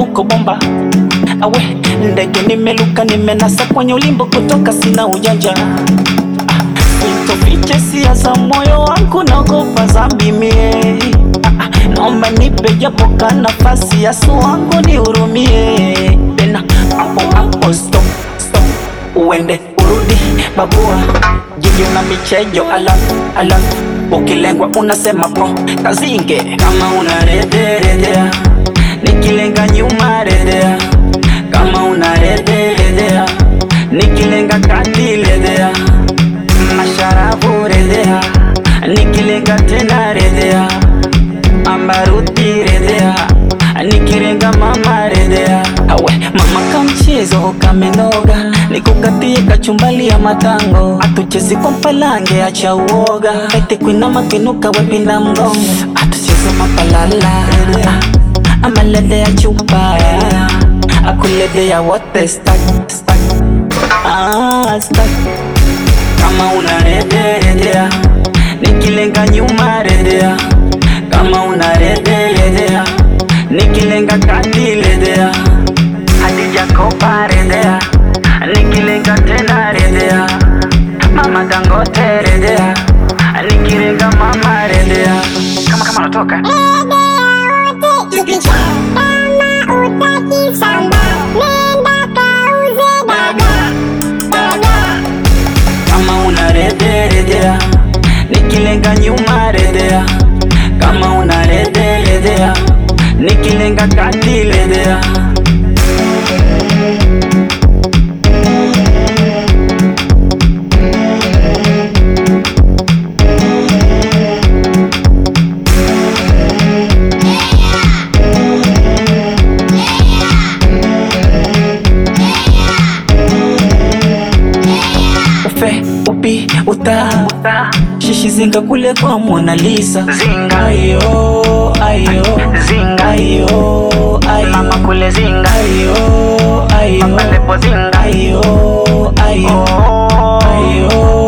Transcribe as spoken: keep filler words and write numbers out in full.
uko bomba. Awe ndege nimeluka nimenasa kwenye ulimbo kutoka sina ujanja. Sitofiche sia za moyo wangu naogopa zambi mie. Naomba nipe japo ka nafasi ya su wangu nihurumie. Tena hapo hapo stop stop uende urudi babua. Jiji una michejo alafu alafu ukilengwa unasema po kazinge. Kama una rede redea nikilenga nyuma redea. Kama una rede redea nikilenga kati redea. Masharabu redea nikilenga tena redea. Ambaruti redea nikilenga mama redea. Awe mama kamchezo kamenoga nikukatie kachumbali ya matango. Atuchezi kwa mpalange acha uoga. Ete kuinama kinuka wepinda mgongo. Atuchezi mapalala amalede ya chupa. Akulede ya wote stack stack ah stack. Kama una rede redea nikilenga nyuma redea. Kama una rede redea nikilenga kati redea. Hadija kopa redea nikilenga tena redea. Mama Dangote redea nikilenga mama redea. Kama kama natoka kama una rede redea nikilenga nyuma redea. Kama una rede redea nikilenga kati redea. Ufe upi uta shishi zinga kule kwa Mona Lisa. Zinga ayo ayo zinga ayo ayo mama kule zinga ayo ayo mama lepo zinga ayo ayo ayo.